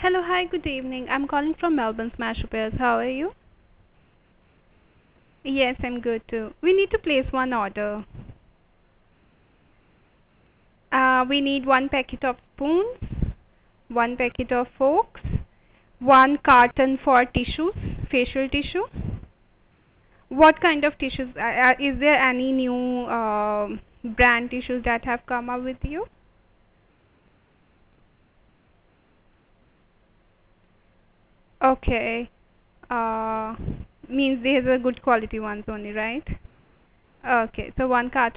Hello, hi, good evening. I'm calling from Melbourne Smash Repairs. How are you? Yes, I'm good too. We need to place one order. We need one packet of spoons, one packet of forks, one carton for tissues, facial tissue. What kind of tissues? Is there any new brand tissues that have come up with you? Okay. Uh, Means these are good quality ones only, right? Okay, so one carton